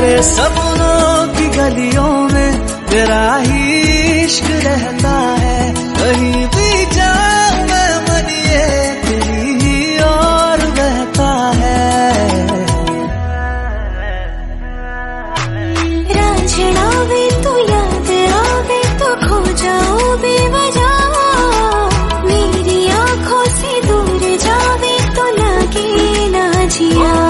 सपनों की गलियों में तेरा ही इश्क रहता है। कहीं भी जाऊं मैं मन ये तेरी ही और बहता है। रांझना भी तू याद आवे तो खो जाओ बेवजह, मेरी आंखों से दूर जावे तो लगे ना जिया।